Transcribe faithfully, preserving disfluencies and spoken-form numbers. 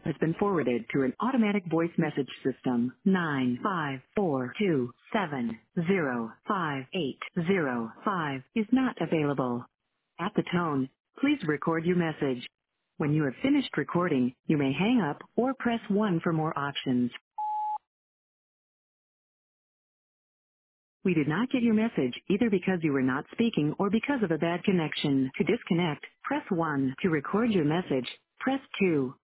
has been forwarded to an automatic voice message system. nine five four two seven zero five eight zero five is not available. At the tone, please record your message. When you have finished recording, you may hang up or press one for more options. We did not get your message either because you were not speaking or because of a bad connection. To disconnect, press one. To record your message, press two.